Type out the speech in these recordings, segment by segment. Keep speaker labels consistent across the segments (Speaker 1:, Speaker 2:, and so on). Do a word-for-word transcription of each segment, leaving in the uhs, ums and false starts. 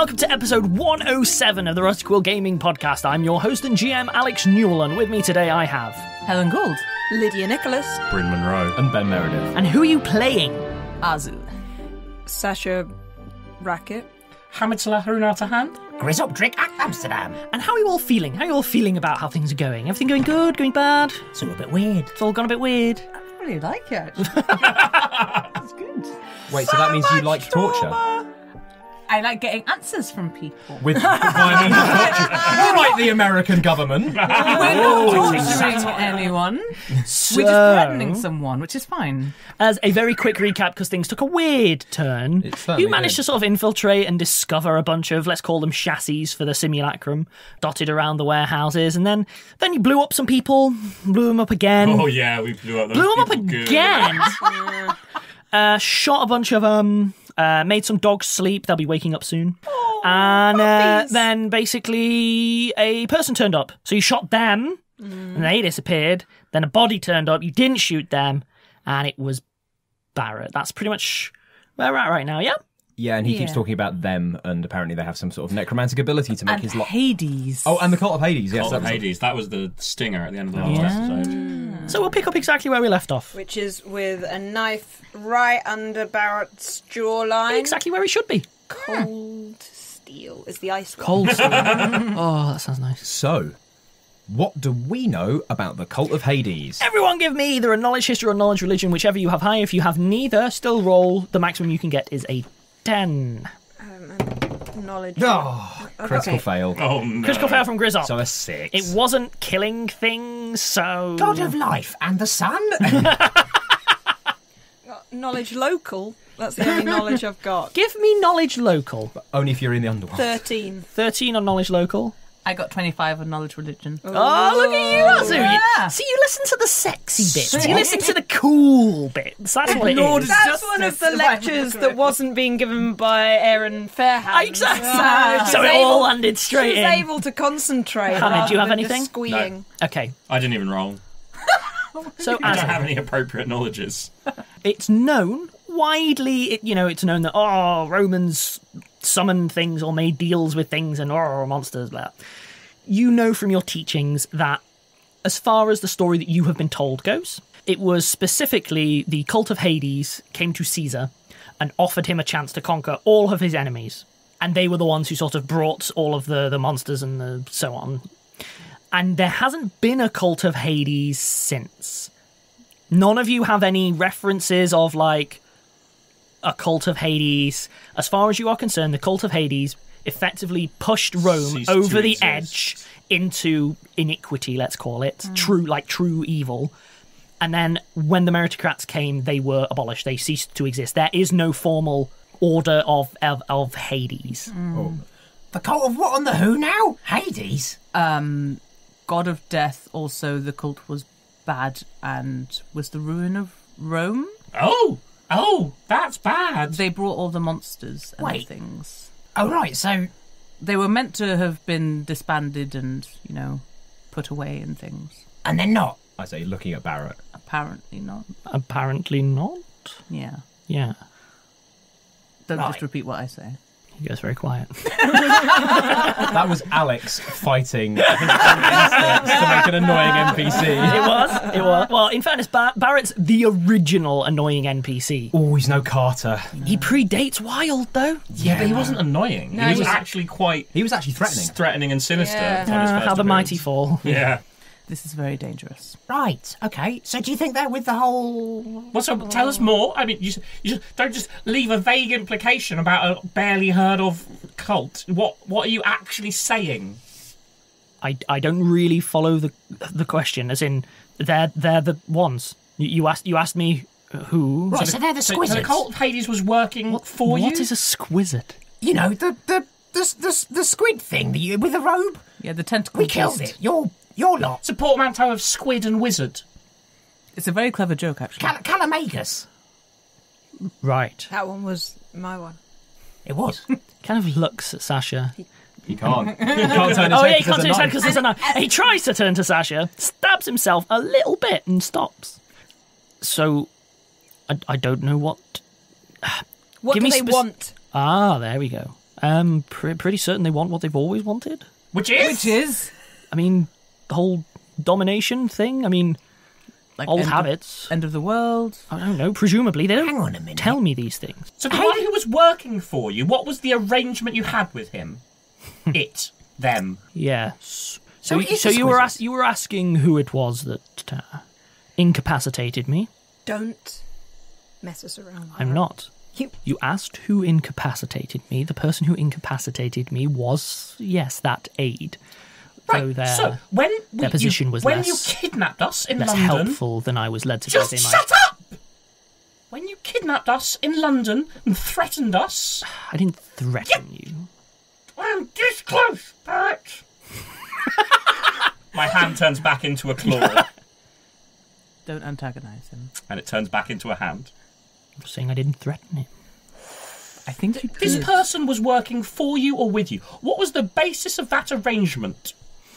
Speaker 1: welcome to episode one oh seven of the Rusty Quill Gaming Podcast. I'm your host and G M, Alex Newell, and with me today I have...
Speaker 2: Helen Gould.
Speaker 3: Lydia Nicholas.
Speaker 4: Bryn Monroe. And Ben Meredith.
Speaker 1: And who are you playing?
Speaker 2: Azu.
Speaker 3: Sasha Racket.
Speaker 4: Hamid Salah Runatahan.
Speaker 5: Grizzopdrick at Amsterdam.
Speaker 1: And how are you all feeling? How are you all feeling about how things are going? Everything going good? Going bad?
Speaker 5: It's all a bit weird.
Speaker 1: It's all gone a bit weird.
Speaker 2: I really like it, actually. It's good.
Speaker 4: Wait, so, so that means you like torture?
Speaker 2: I like getting answers from people.
Speaker 4: With via means of torture. All right, the American government.
Speaker 2: We're not torturing anyone.
Speaker 1: So,
Speaker 2: We're just threatening someone, which is fine.
Speaker 1: As a very quick recap, because things took a weird turn,
Speaker 4: It certainly
Speaker 1: you managed
Speaker 4: did.
Speaker 1: to sort of infiltrate and discover a bunch of, let's call them chassis for the simulacrum, dotted around the warehouses, and then then you blew up some people, blew them up again.
Speaker 6: Oh yeah, we blew up those
Speaker 1: blew them up
Speaker 6: people good.
Speaker 1: again. uh, shot a bunch of them. Uh, made some dogs sleep. They'll be waking up soon.
Speaker 3: Oh,
Speaker 1: and uh,
Speaker 3: puppies.
Speaker 1: then basically a person turned up. So you shot them,
Speaker 3: Mm.
Speaker 1: and they disappeared. Then a body turned up. You didn't shoot them, and it was Barrett. That's pretty much where we're at right now, yeah?
Speaker 4: Yeah, and he keeps
Speaker 2: Yeah.
Speaker 4: talking about them, and apparently they have some sort of necromantic ability to make
Speaker 2: And
Speaker 4: his life.
Speaker 2: Hades.
Speaker 4: Oh, and the Cult of Hades. Yes,
Speaker 6: Cult
Speaker 4: that
Speaker 6: of
Speaker 4: was a-
Speaker 6: Hades. That was the stinger at the end of the last
Speaker 1: Yeah.
Speaker 6: episode.
Speaker 1: So we'll pick up exactly where we left off.
Speaker 3: Which is with a knife right under Barrett's jawline.
Speaker 1: Exactly where it should be.
Speaker 3: Cold steel is the ice one.
Speaker 1: Cold steel. Oh, that sounds nice.
Speaker 4: So, what do we know about the Cult of Hades?
Speaker 1: Everyone give me either a knowledge history or knowledge religion, whichever you have high. If you have neither, still roll. The maximum you can get is a ten.
Speaker 3: Um, and knowledge.
Speaker 4: Oh, critical
Speaker 2: Okay.
Speaker 4: fail.
Speaker 6: Oh no.
Speaker 1: Critical fail from Grizzop.
Speaker 4: So a six.
Speaker 1: It wasn't killing things, so...
Speaker 5: God of life and the sun.
Speaker 3: Knowledge local. That's the only knowledge I've got.
Speaker 1: Give me knowledge local.
Speaker 4: Only if you're in the underworld.
Speaker 3: Thirteen.
Speaker 1: thirteen on knowledge local.
Speaker 2: I got twenty-five on knowledge religion.
Speaker 1: Oh, look at you, Azu.
Speaker 2: Yeah.
Speaker 1: You- See, you listen to the sexy bits. You listen to the cool bits. That's what it
Speaker 2: Ignored
Speaker 1: is.
Speaker 2: it.
Speaker 3: That's one of the
Speaker 2: Justice, if I
Speaker 3: lectures
Speaker 2: remember
Speaker 3: that
Speaker 2: correctly.
Speaker 3: wasn't being given by Aaron Fairhands.
Speaker 1: Exactly.
Speaker 3: So, she
Speaker 1: So
Speaker 3: was
Speaker 1: it all
Speaker 3: able-
Speaker 1: landed straight
Speaker 3: She was
Speaker 1: in.
Speaker 3: able to concentrate.
Speaker 1: Hannah, do you have
Speaker 3: rather than just
Speaker 1: anything?
Speaker 3: Squeeing.
Speaker 1: Okay,
Speaker 6: I didn't even roll.
Speaker 1: so
Speaker 6: I don't
Speaker 1: Azu,
Speaker 6: have any appropriate knowledges.
Speaker 1: it's known widely, it, you know, it's known that, oh, Romans summoned things or made deals with things and, oh, monsters, blah. You know from your teachings that as far as the story that you have been told goes, it was specifically the Cult of Hades came to Caesar and offered him a chance to conquer all of his enemies. And they were the ones who sort of brought all of the, the monsters and the so on. And there hasn't been a Cult of Hades since. None of you have any references of, like, a Cult of Hades. As far as you are concerned, the Cult of Hades effectively pushed Rome
Speaker 6: Ceased
Speaker 1: over
Speaker 6: to
Speaker 1: the
Speaker 6: exist.
Speaker 1: edge into iniquity, let's call it. True, like true evil. And then when the meritocrats came, they were abolished. They ceased to exist. There is no formal order of of, of Hades.
Speaker 5: Oh. The Cult of what on the who now? Hades?
Speaker 2: Um, God of Death, also the cult was bad and was the ruin of Rome.
Speaker 6: Oh, oh, that's bad.
Speaker 2: They brought all the monsters and
Speaker 5: Wait.
Speaker 2: things.
Speaker 5: Oh, right, so...
Speaker 2: They were meant to have been disbanded and, you know, put away and things.
Speaker 5: And they're not.
Speaker 4: I say, looking at Barrett.
Speaker 2: Apparently not.
Speaker 1: Apparently not.
Speaker 2: Yeah.
Speaker 1: Yeah.
Speaker 2: Don't
Speaker 5: Right.
Speaker 2: just repeat what I say.
Speaker 1: He goes very quiet.
Speaker 4: That was Alex fighting his instincts to make an annoying N P C.
Speaker 1: It was. It was. Well, in fairness, Bar- Barrett's the original annoying N P C.
Speaker 4: Oh, he's no Carter.
Speaker 1: He predates Wild, though.
Speaker 6: Yeah, but he wasn't annoying.
Speaker 3: No,
Speaker 6: he was
Speaker 3: he was-
Speaker 6: actually quite
Speaker 4: He was actually threatening.
Speaker 6: threatening and sinister.
Speaker 3: Yeah.
Speaker 6: on his
Speaker 1: Uh,
Speaker 6: first
Speaker 1: how the mighty
Speaker 6: appearance.
Speaker 1: fall.
Speaker 6: Yeah.
Speaker 2: This is very dangerous.
Speaker 5: Right, okay. So do you think they're with the whole...
Speaker 6: Well, so tell us more. I mean, you, you just, don't just leave a vague implication about a barely heard of cult. What what are you actually saying?
Speaker 1: I, I don't really follow the the question. As in, they're they're the ones. You, you asked you asked me who.
Speaker 5: Right, so they're the
Speaker 6: So, so the
Speaker 5: squizzards.
Speaker 6: cult of Hades was working for you?
Speaker 1: What is a squizzard?
Speaker 5: You know, the, the, the, the, the squid thing the, with the robe.
Speaker 2: Yeah, the tentacle.
Speaker 5: We killed
Speaker 2: beast.
Speaker 5: it. Your, your lot.
Speaker 6: It's a portmanteau of squid and wizard.
Speaker 2: It's a very clever joke, actually.
Speaker 5: Cal- Calamagus.
Speaker 1: Right.
Speaker 3: That one was my one.
Speaker 5: It was.
Speaker 1: Kind of looks at Sasha.
Speaker 4: He can't. He can't turn his
Speaker 1: Oh
Speaker 4: head
Speaker 1: yeah, he
Speaker 4: 'cause
Speaker 1: can't turn
Speaker 4: there's
Speaker 1: his
Speaker 4: a
Speaker 1: head
Speaker 4: knife.
Speaker 1: because there's a knife. He tries to turn to Sasha, stabs himself a little bit, and stops. So, I, I don't know what.
Speaker 3: What
Speaker 1: Give
Speaker 3: do
Speaker 1: me
Speaker 3: they
Speaker 1: spec-
Speaker 3: want?
Speaker 1: Ah, there we go. Um, pre- pretty certain they want what they've always wanted.
Speaker 6: Which is?
Speaker 2: Which is
Speaker 1: I mean, the whole domination thing. I mean,
Speaker 2: like
Speaker 1: old
Speaker 2: end of-
Speaker 1: habits.
Speaker 2: end of the world.
Speaker 1: I don't know. Presumably, they don't
Speaker 5: Hang on a minute.
Speaker 1: tell me these things.
Speaker 6: So the one who was working for you, what was the arrangement you had with him? It. Them.
Speaker 1: Yes.
Speaker 5: So
Speaker 1: So,
Speaker 5: it is
Speaker 1: so
Speaker 5: a
Speaker 1: you were
Speaker 5: squizzer.
Speaker 1: as- you were asking who it was that uh, incapacitated me.
Speaker 3: Don't mess us around.
Speaker 1: I'm not.
Speaker 3: You-
Speaker 1: You asked who incapacitated me. The person who incapacitated me was, yes, that aide. Though
Speaker 6: Right.
Speaker 1: their,
Speaker 6: So when
Speaker 1: their
Speaker 6: we-
Speaker 1: position
Speaker 6: you,
Speaker 1: was
Speaker 6: when
Speaker 1: less-
Speaker 6: you kidnapped us in
Speaker 1: less
Speaker 6: London,
Speaker 1: helpful than I was led to
Speaker 6: just
Speaker 1: believe.
Speaker 6: shut up. When you kidnapped us in London and threatened us,
Speaker 1: I didn't threaten you.
Speaker 6: I'm this close, Barrett. My hand turns back into a claw,
Speaker 2: Don't antagonize him.
Speaker 6: and it turns back into a hand.
Speaker 1: I'm just saying I didn't threaten him.
Speaker 2: I think you
Speaker 6: This
Speaker 2: did.
Speaker 6: person was working for you or with you. What was the basis of that arrangement?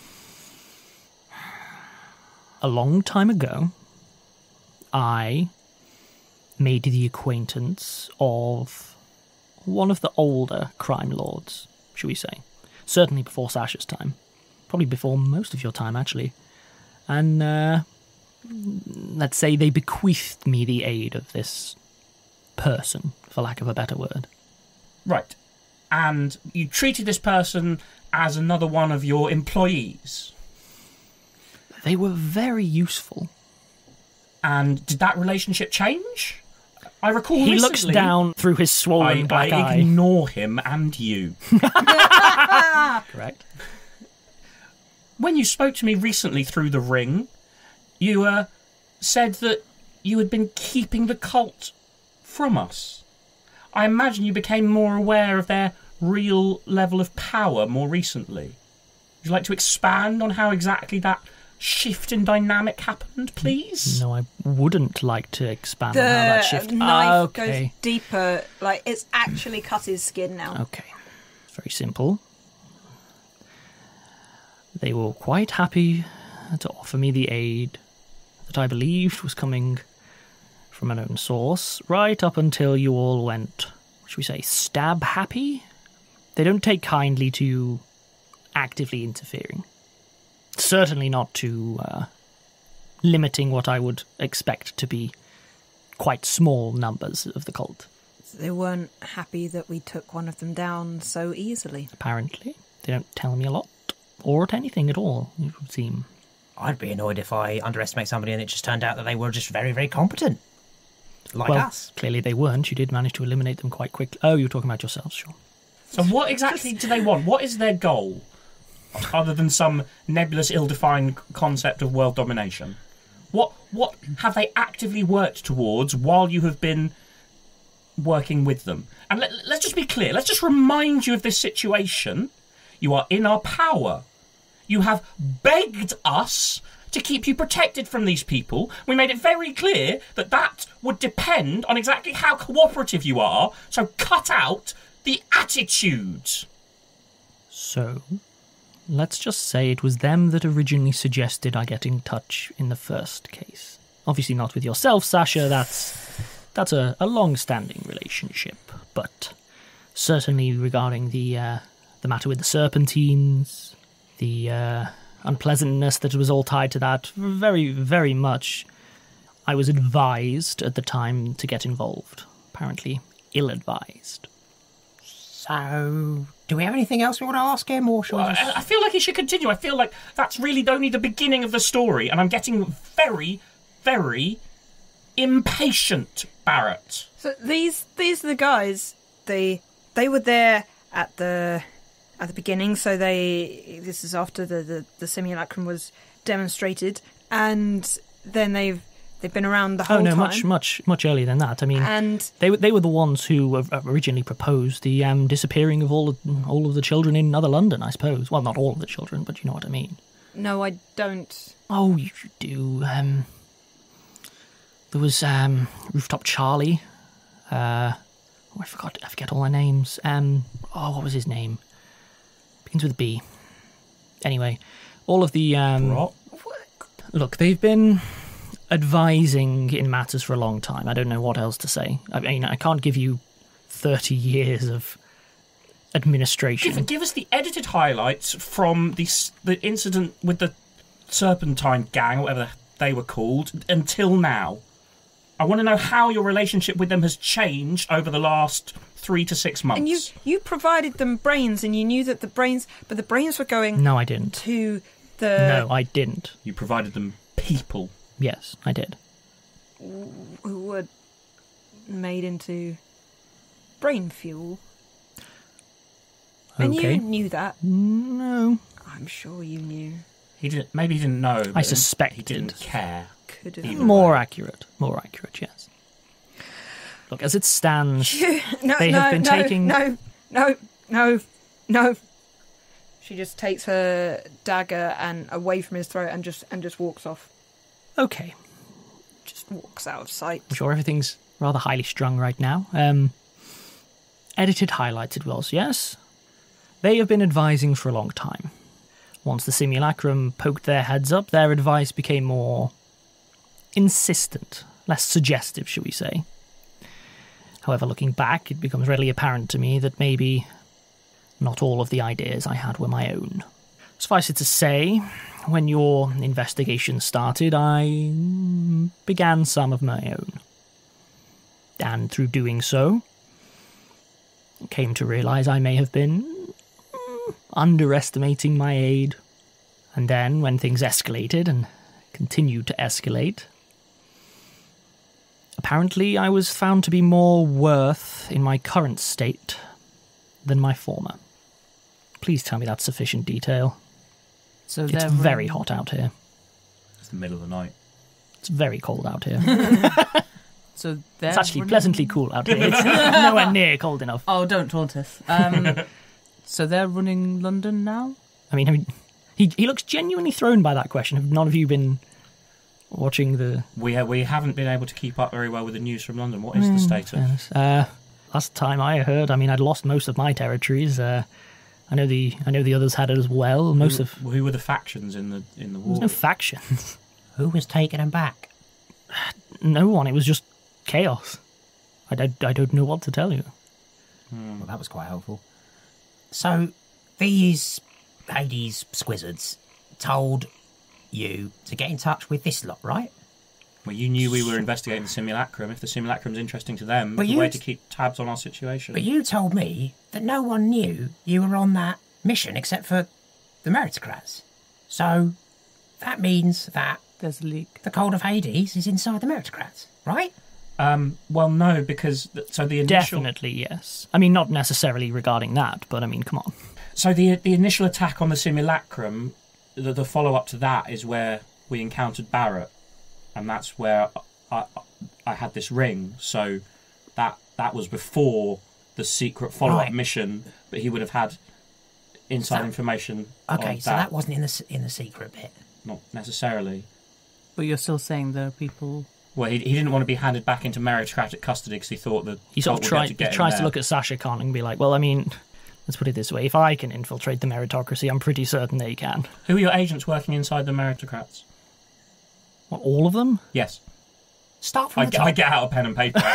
Speaker 1: A long time ago, I made the acquaintance of one of the older crime lords, shall we say. Certainly before Sasha's time. Probably before most of your time, actually. And, uh, let's say they bequeathed me the aid of this person, for lack of a better word.
Speaker 6: Right. And you treated this person as another one of your employees.
Speaker 1: They were very useful.
Speaker 6: And did that relationship change? I recall
Speaker 1: He
Speaker 6: recently,
Speaker 1: looks down through his swollen
Speaker 6: I,
Speaker 1: black
Speaker 6: I
Speaker 1: eye.
Speaker 6: ignore him and you.
Speaker 1: Correct.
Speaker 6: When you spoke to me recently through the ring, you uh, said that you had been keeping the cult from us. I imagine you became more aware of their real level of power more recently. Would you like to expand on how exactly that shift in dynamic happened, please?
Speaker 1: No, I wouldn't like to expand
Speaker 3: The
Speaker 1: on how that shift.
Speaker 3: knife
Speaker 1: okay.
Speaker 3: goes deeper. Like it's actually cut his skin now.
Speaker 1: Okay. It's very simple. They were quite happy to offer me the aid that I believed was coming from a known source, right up until you all went, should we say, stab happy? They don't take kindly to you actively interfering. Certainly not to uh, limiting what I would expect to be quite small numbers of the cult.
Speaker 3: They weren't happy that we took one of them down so easily.
Speaker 1: Apparently. They don't tell me a lot, or anything at all, it would seem.
Speaker 5: I'd be annoyed if I underestimate somebody and it just turned out that they were just very, very competent. Like
Speaker 1: well,
Speaker 5: us.
Speaker 1: clearly they weren't. You did manage to eliminate them quite quickly. Oh, you were talking about yourselves, sure.
Speaker 6: So what exactly do they want? What is their goal? Other than some nebulous, ill-defined concept of world domination. What what have they actively worked towards while you have been working with them? And let, let's just be clear. Let's just remind you of this situation. You are in our power. You have begged us to keep you protected from these people. We made it very clear that that would depend on exactly how cooperative you are. So cut out the attitude.
Speaker 1: So, let's just say it was them that originally suggested I get in touch in the first case. Obviously not with yourself, Sasha, that's that's a, a long-standing relationship, but certainly regarding the uh, the matter with the Serpentines, the uh, unpleasantness that was all tied to that, very, very much I was advised at the time to get involved. Apparently ill-advised.
Speaker 5: So, do we have anything else we want to ask him, or shall we
Speaker 6: I,
Speaker 5: just...
Speaker 6: I feel like he should continue. I feel like that's really only the beginning of the story, and I'm getting very, very impatient, Barrett.
Speaker 3: So these these are the guys. They they were there at the at the beginning. So they this is after the, the, the simulacrum was demonstrated, and then they've they've been around the whole
Speaker 1: Oh no,
Speaker 3: time.
Speaker 1: much, much, much earlier than that. I mean,
Speaker 3: And
Speaker 1: they were they were the ones who originally proposed the um, disappearing of all of, all of the children in Other London, I suppose. Well, not all of the children, but you know what I mean.
Speaker 3: no, I don't.
Speaker 1: Oh, you do. Um, there was um, Rooftop Charlie. Uh, oh, I forgot. I forget all their names. Um, oh, what was his name? Begins with a B. Anyway, all of the um,
Speaker 6: Brock?
Speaker 1: look, they've been advising in matters for a long time. I don't know what else to say. I mean, I can't give you thirty years of administration.
Speaker 6: Give, give us the edited highlights from the s- the incident with the Serpentine gang, or whatever they were called, until now. I want to know how your relationship with them has changed over the last three to six months.
Speaker 3: And you you provided them brains, and you knew that the brains, but the brains were going
Speaker 1: No, I didn't.
Speaker 3: to the
Speaker 1: No, I didn't.
Speaker 6: You provided them people.
Speaker 1: Yes, I did.
Speaker 3: who were made into brain fuel. And
Speaker 1: Okay.
Speaker 3: you knew that.
Speaker 1: No.
Speaker 3: I'm sure you knew.
Speaker 6: He didn't. Maybe he didn't know.
Speaker 1: I
Speaker 6: but
Speaker 1: suspected.
Speaker 6: he didn't care.
Speaker 3: Could have.
Speaker 6: Either
Speaker 1: More
Speaker 6: way.
Speaker 1: accurate. More accurate, yes. Look, as it stands,
Speaker 3: no,
Speaker 1: they
Speaker 3: no,
Speaker 1: have been
Speaker 3: no,
Speaker 1: taking-
Speaker 3: No, no, no, no. She just takes her dagger and away from his throat and just and just walks off.
Speaker 1: okay.
Speaker 3: Just walks out of sight.
Speaker 1: I'm sure everything's rather highly strung right now. Um, edited highlights it was, yes? They have been advising for a long time. Once the simulacrum poked their heads up, their advice became more insistent, less suggestive, shall we say. However, looking back, it becomes readily apparent to me that maybe not all of the ideas I had were my own. Suffice it to say, when your investigation started, I began some of my own. And through doing so, came to realize I may have been mm, underestimating my aid. And then, when things escalated and continued to escalate, apparently I was found to be more worth in my current state than my former. Please tell me that's sufficient detail.
Speaker 2: So
Speaker 1: It's
Speaker 2: they're
Speaker 1: very
Speaker 2: running-
Speaker 1: hot out here.
Speaker 6: It's the middle of the night.
Speaker 1: It's very cold out here.
Speaker 2: So they're
Speaker 1: It's actually
Speaker 2: running-
Speaker 1: pleasantly cool out here. It's nowhere near cold enough.
Speaker 2: Oh, don't taunt us. Um, so they're running London now?
Speaker 1: I mean, I mean, he he looks genuinely thrown by that question. Have none of you been watching the?
Speaker 6: We ha- we haven't been able to keep up very well with the news from London. What is the status?
Speaker 1: Uh, last time I heard, I mean, I'd lost most of my territories. Uh, I know the I know the others had it as well. Most
Speaker 6: who,
Speaker 1: of
Speaker 6: who were the factions in the in the war?
Speaker 1: there's no factions.
Speaker 5: Who was taking him back?
Speaker 1: No one. It was just chaos. I don't, I don't know what to tell you.
Speaker 5: Well, that was quite helpful. So, these Hades squizzards told you to get in touch with this lot, right?
Speaker 6: Well, you knew we were investigating the simulacrum. If the simulacrum's interesting to them,
Speaker 5: But
Speaker 6: it's a
Speaker 5: you-
Speaker 6: way to keep tabs on our situation.
Speaker 5: But you told me that no one knew you were on that mission except for the meritocrats. So, that means that
Speaker 2: There's a leak.
Speaker 5: the Cold of Hades is inside the meritocrats, right?
Speaker 6: Um, well, no, because th- so the initial
Speaker 1: Definitely yes. I mean, not necessarily regarding that, but I mean, come on.
Speaker 6: so the the initial attack on the simulacrum, the, the follow up to that is where we encountered Barrett, and that's where I, I, I had this ring. So that that was before the secret follow up
Speaker 5: Right.
Speaker 6: mission, but he would have had inside
Speaker 5: So-
Speaker 6: information.
Speaker 5: Okay,
Speaker 6: on
Speaker 5: so that wasn't in the s- in the secret bit.
Speaker 6: not necessarily.
Speaker 2: But you're still saying there are people...
Speaker 6: Well, he, he didn't want to be handed back into meritocratic custody because he thought that
Speaker 1: He sort of
Speaker 6: Colt would be
Speaker 1: try,
Speaker 6: able to
Speaker 1: he
Speaker 6: get him
Speaker 1: tries to
Speaker 6: there.
Speaker 1: look at Sasha Khan and be like, well, I mean, let's put it this way. If I can infiltrate the meritocracy, I'm pretty certain they can.
Speaker 6: Who are your agents working inside the meritocrats?
Speaker 1: What, all of them?
Speaker 6: Yes.
Speaker 5: Start from
Speaker 6: I,
Speaker 5: the
Speaker 6: get-
Speaker 5: top.
Speaker 6: I get out a pen and paper.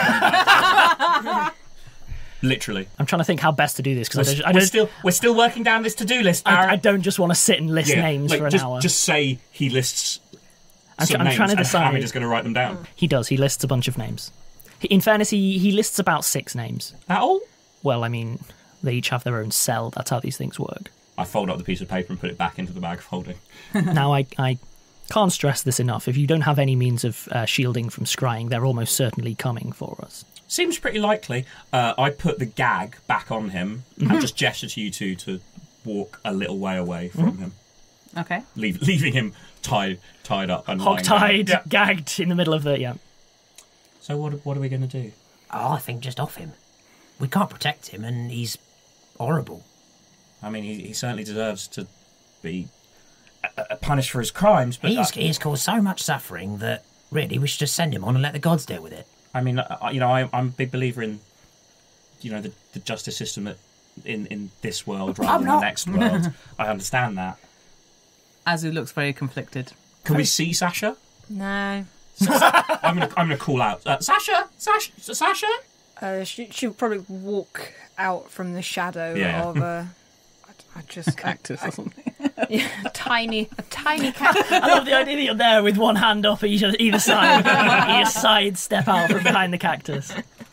Speaker 6: Literally.
Speaker 1: I'm trying to think how best to do this
Speaker 6: We're,
Speaker 1: because I,
Speaker 6: st-
Speaker 1: don't- I,
Speaker 6: we're
Speaker 1: don't-
Speaker 6: still we're still working down this to-do list.
Speaker 1: I,
Speaker 6: Aaron.
Speaker 1: I don't just want to sit and list
Speaker 6: Yeah,
Speaker 1: names
Speaker 6: like,
Speaker 1: for an
Speaker 6: just,
Speaker 1: hour.
Speaker 6: Just say he lists
Speaker 1: I'm,
Speaker 6: some
Speaker 1: tr- I'm
Speaker 6: names
Speaker 1: trying to
Speaker 6: and
Speaker 1: decide.
Speaker 6: Hamid is going to write them down.
Speaker 1: He does. He lists a bunch of names. He- In fairness, he, he lists about six names.
Speaker 6: That all?
Speaker 1: Well, I mean, they each have their own cell. That's how these things work.
Speaker 6: I fold up the piece of paper and put it back into the bag of holding.
Speaker 1: Now, I, I can't stress this enough. If you don't have any means of uh, shielding from scrying, they're almost certainly coming for us.
Speaker 6: Seems pretty likely. Uh, I put the gag back on him
Speaker 1: Mm-hmm.
Speaker 6: and just gesture to you two to walk a little way away from
Speaker 1: Mm-hmm.
Speaker 6: him,
Speaker 2: Okay.
Speaker 6: leave, leaving him tied tied up and lying down.
Speaker 1: Hog-tied,
Speaker 6: Yeah.
Speaker 1: gagged in the middle of the... Yeah.
Speaker 6: So what what are we going to do?
Speaker 5: Oh, I think just off him. We can't protect him, and he's horrible.
Speaker 6: I mean, he, he certainly deserves to be uh, uh, punished for his crimes, but
Speaker 5: He's,
Speaker 6: uh,
Speaker 5: he's caused so much suffering that really we should just send him on and let the gods deal with it.
Speaker 6: I mean, uh, you know, I, I'm a big believer in, you know, the, the justice system that in, in this world rather
Speaker 5: I'm
Speaker 6: than
Speaker 5: not.
Speaker 6: the next world. I understand that.
Speaker 2: Azu looks very conflicted.
Speaker 6: Can we see Sasha?
Speaker 3: No.
Speaker 6: I'm gonna I'm gonna call out uh, Sasha, Sasha, Sasha.
Speaker 3: Uh, she she'll probably walk out from the shadow
Speaker 6: Yeah.
Speaker 3: of a. I, I just
Speaker 2: Cactus
Speaker 3: I,
Speaker 2: or something.
Speaker 3: yeah, tiny a tiny cactus.
Speaker 1: I love the idea that you're there with one hand up each, either side. You just side step out from behind the cactus.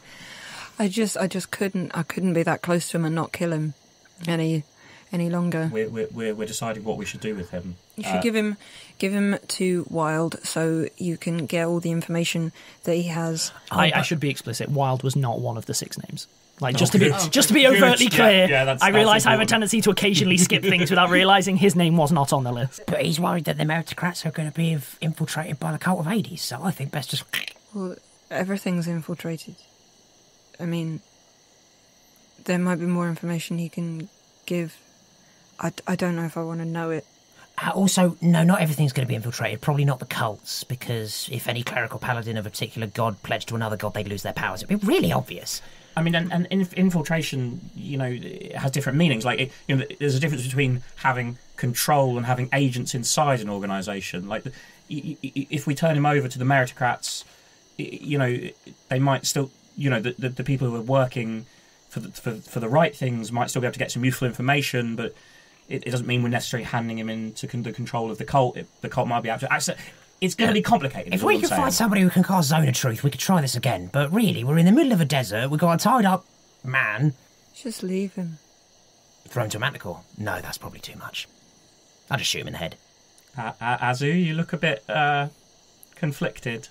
Speaker 3: I just I just couldn't I couldn't be that close to him and not kill him any any longer.
Speaker 6: We're, we're, we're, we're deciding what we should do with him.
Speaker 3: You should
Speaker 6: Uh,
Speaker 3: give him give him to Wild so you can get all the information that he has.
Speaker 1: I, I should be explicit. Wild was not one of the six names. Like just to be just to be overtly
Speaker 6: Good.
Speaker 1: clear.
Speaker 6: Yeah, yeah, that's-
Speaker 1: I
Speaker 6: that's
Speaker 1: realise I have a
Speaker 6: important.
Speaker 1: tendency to occasionally skip things without realising his name was not on the list.
Speaker 5: But he's worried that the meritocrats are going to be inf- infiltrated by the cult of Hades, so I think best just...
Speaker 3: Well, everything's infiltrated. I mean, there might be more information he can give. I, I don't know if I want to know it.
Speaker 5: Uh, also, no, not everything's going to be infiltrated. Probably not the cults, because if any clerical paladin of a particular god pledged to another god, they'd lose their powers. It'd be really obvious.
Speaker 6: I mean, and, and inf- infiltration, you know, it has different meanings. Like, it, you know, there's a difference between having control and having agents inside an organisation. Like, the, i- i- if we turn him over to the meritocrats, i- you know, they might still, you know, the, the, the people who are working for the, for, for the right things might still be able to get some useful information, but it, it doesn't mean we're necessarily handing him into con- the control of the cult. It, the cult might be able to access. It's going to be complicated.
Speaker 5: If
Speaker 6: is all
Speaker 5: we
Speaker 6: I'm
Speaker 5: can
Speaker 6: saying.
Speaker 5: find somebody who can cast Zone of Truth, we could try this again. But really, we're in the middle of a desert, we've got a tied-up man...
Speaker 3: Just leave him.
Speaker 5: Throw him to a manticore? No, that's probably too much. I'll just shoot him in the head.
Speaker 6: Uh, uh, Azu, you look a bit uh, conflicted.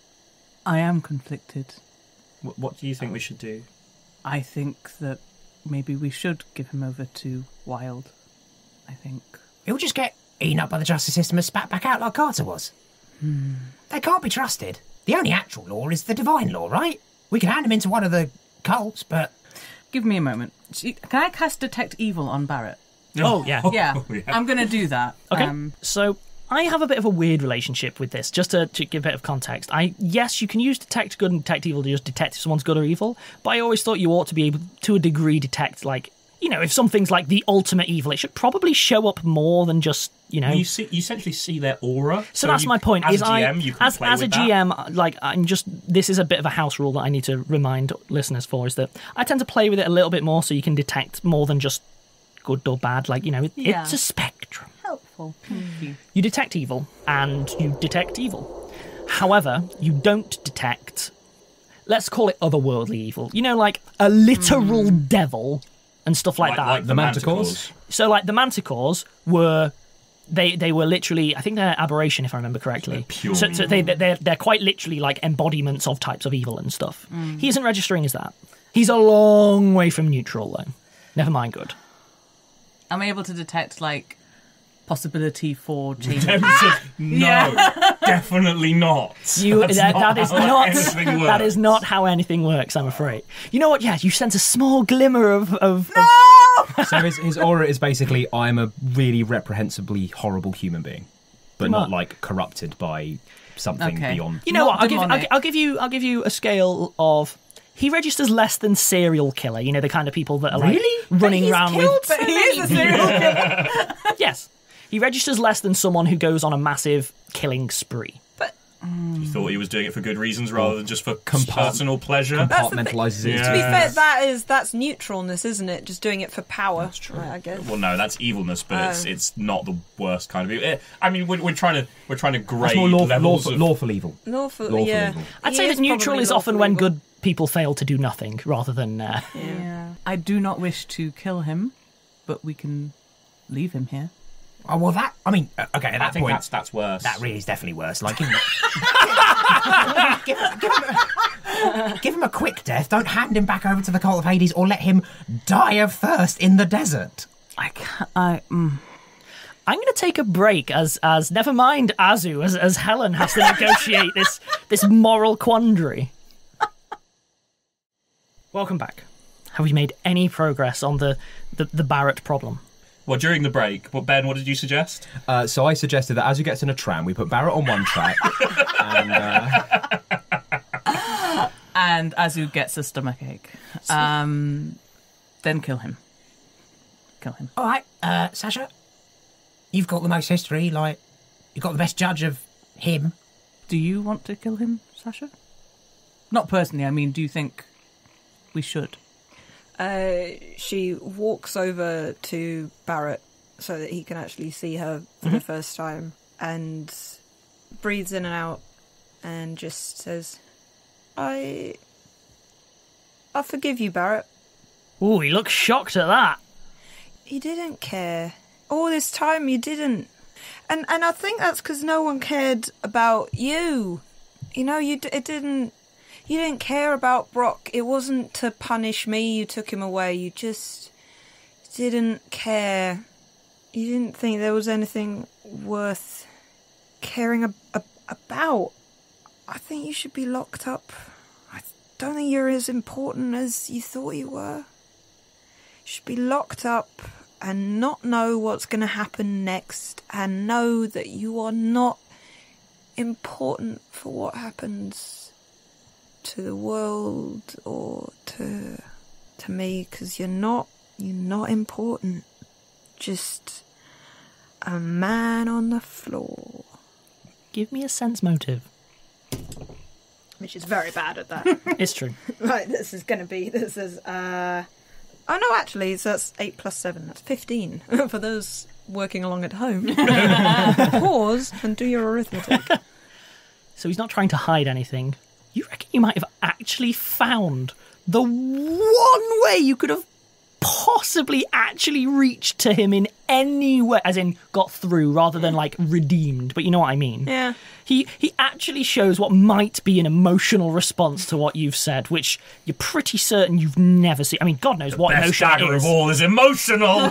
Speaker 2: I am conflicted.
Speaker 6: What, what do you think we should do?
Speaker 2: I think that maybe we should give him over to Wild. I think.
Speaker 5: He'll just get eaten up by the justice system and spat back out like Carter was.
Speaker 2: Hmm.
Speaker 5: They can't be trusted. The only actual law is the divine law, right? We can hand him into one of the cults, but...
Speaker 2: Give me a moment. Can I cast Detect Evil on Barrett?
Speaker 1: Oh, yeah.
Speaker 2: Yeah,
Speaker 6: yeah.
Speaker 2: I'm going to do that.
Speaker 1: Okay.
Speaker 2: Um,
Speaker 1: So I have a bit of a weird relationship with this. Just to, to give a bit of context, I yes, you can use detect good and detect evil to just detect if someone's good or evil. But I always thought you ought to be able, to a degree, detect like you know if something's like the ultimate evil, it should probably show up more than just you know.
Speaker 6: You see, you essentially see their aura.
Speaker 1: So, that's
Speaker 6: you-
Speaker 1: my point.
Speaker 6: As
Speaker 1: is
Speaker 6: a G M,
Speaker 1: I,
Speaker 6: you can
Speaker 1: as
Speaker 6: play
Speaker 1: as a
Speaker 6: with
Speaker 1: G
Speaker 6: that.
Speaker 1: M, like I'm just this is a bit of a house rule that I need to remind listeners for is that I tend to play with it a little bit more so you can detect more than just good or bad. Like you know, it,
Speaker 2: Yeah.
Speaker 1: it's a spectrum.
Speaker 2: helpful. Thank you.
Speaker 1: You detect evil, and you detect evil. However, you don't detect, let's call it otherworldly evil. You know, like a literal devil and stuff like,
Speaker 6: Like,
Speaker 1: that.
Speaker 6: like
Speaker 4: The Manticores?
Speaker 1: So, like, the Manticores were... They they were literally, I think they're aberration, if I remember correctly.
Speaker 6: Pure
Speaker 1: so so they, they're, they're quite literally like embodiments of types of evil and stuff. He isn't registering as that. He's a long way from neutral, though. Never mind good.
Speaker 2: I'm able to detect, like, possibility for change.
Speaker 6: no, definitely not.
Speaker 1: You,
Speaker 6: That's
Speaker 1: that, that is
Speaker 6: how
Speaker 1: not
Speaker 6: anything
Speaker 1: that
Speaker 6: works.
Speaker 1: is not how anything works. I'm afraid. You know what? Yeah, you sense a small glimmer of. of, of
Speaker 4: So his, his aura is basically, I'm a really reprehensibly horrible human being, but not
Speaker 1: Mark.
Speaker 4: like corrupted by something
Speaker 2: Okay.
Speaker 4: beyond.
Speaker 1: you know
Speaker 2: Not
Speaker 1: what? I'll give, I'll,
Speaker 2: demonic.
Speaker 1: I'll give you. I'll give you a scale of. He registers less than serial killer. You know the kind of people that are like
Speaker 5: Really?
Speaker 1: running around with.
Speaker 2: But he is a serial killer.
Speaker 1: Yes, he registers less than someone who goes on a massive killing spree.
Speaker 6: He thought he was doing it for good reasons rather than just for
Speaker 4: Compart-
Speaker 6: personal pleasure.
Speaker 4: Compartmentalizes it.
Speaker 6: Yeah.
Speaker 3: To be fair, that is that's neutralness, isn't it? Just doing it for power.
Speaker 6: That's true.
Speaker 3: Right, I guess.
Speaker 6: Well, no, that's evilness, but it's
Speaker 3: Oh.
Speaker 6: it's not the worst kind of evil. Eh, I mean, we're, we're trying to we're trying to grade
Speaker 4: That's more lawful,
Speaker 6: levels
Speaker 4: lawful,
Speaker 6: of.
Speaker 4: lawful evil.
Speaker 3: Lawful,
Speaker 4: Lawful
Speaker 3: yeah.
Speaker 4: evil.
Speaker 1: I'd
Speaker 3: He
Speaker 1: say
Speaker 3: is
Speaker 1: that neutral
Speaker 3: probably
Speaker 1: is often
Speaker 3: lawful
Speaker 1: when
Speaker 3: evil.
Speaker 1: good people fail to do nothing, rather than. Uh,
Speaker 3: Yeah.
Speaker 2: I do not wish to kill him, but we can leave him here.
Speaker 5: Oh, well, that... I mean, uh, okay, at
Speaker 6: I
Speaker 5: that
Speaker 6: think
Speaker 5: point,
Speaker 6: that's that's worse.
Speaker 5: that really is definitely worse. Like, give him, give, him, give, him a, give him a quick death. Don't hand him back over to the cult of Hades or let him die of thirst in the desert.
Speaker 2: I can't. I. Mm.
Speaker 1: I'm going to take a break as as never mind Azu as as Helen has to negotiate this this moral quandary. Welcome back. Have we made any progress on the the, the Barrett problem?
Speaker 6: Well, during the break, well, Ben, what did you suggest?
Speaker 4: Uh, so I suggested that as he gets in a tram, we put Barrett on one track, and uh,
Speaker 2: And Azu gets a stomachache. Um, then kill him. Kill him.
Speaker 5: All right, uh, Sasha, you've got the most history. Like, you've got the best judge of him.
Speaker 2: Do you want to kill him, Sasha? Not personally. I mean, do you think we should.
Speaker 3: Uh, she walks over to Barrett so that he can actually see her for the first time and breathes in and out and just says, I... I forgive you, Barrett.
Speaker 1: Ooh, he looks shocked at that.
Speaker 3: You didn't care. All this time you didn't. And and I think that's because no one cared about you. You know, you d- it didn't... You didn't care about Brock. It wasn't to punish me you took him away. You just didn't care. You didn't think there was anything worth caring ab- ab- about. I think you should be locked up. I don't think you're as important as you thought you were. You should be locked up and not know what's going to happen next and know that you are not important for what happens to the world or to to me, because you're not you're not important. Just a man on the floor.
Speaker 1: Give me a sense motive.
Speaker 3: Which is very bad at that.
Speaker 1: It's true.
Speaker 3: Right, this is going to be this is uh oh no, actually, so that's eight plus seven. That's fifteen for those working along at home. Pause and do your arithmetic.
Speaker 1: So he's not trying to hide anything. You reckon you might have actually found the one way you could have possibly actually reached to him in any way, as in got through rather than like redeemed, but you know what I mean.
Speaker 3: Yeah.
Speaker 1: He he actually shows what might be an emotional response to what you've said, which you're pretty certain you've never seen. I mean, God knows what
Speaker 6: Best
Speaker 1: emotion it
Speaker 6: dagger
Speaker 1: is.
Speaker 6: of all is emotional.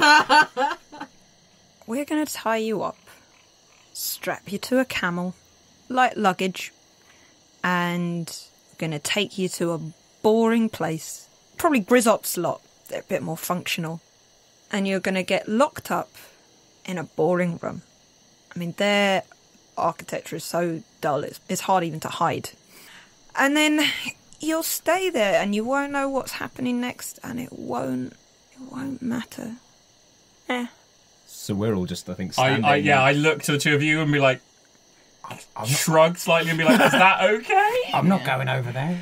Speaker 3: We're going to tie you up, strap you to a camel, light luggage, and we're going to take you to a boring place. Probably Grizzop's lot. They're a bit more functional. And you're going to get locked up in a boring room. I mean, their architecture is so dull, it's, it's hard even to hide. And then you'll stay there and you won't know what's happening next, and it won't, it won't matter. Eh.
Speaker 4: So we're all just, I think,
Speaker 6: I,
Speaker 4: standing.
Speaker 6: I yeah, I look to the two of you and be like,
Speaker 5: I'm not,
Speaker 6: shrug slightly and be like, is that okay?
Speaker 5: I'm not going over there.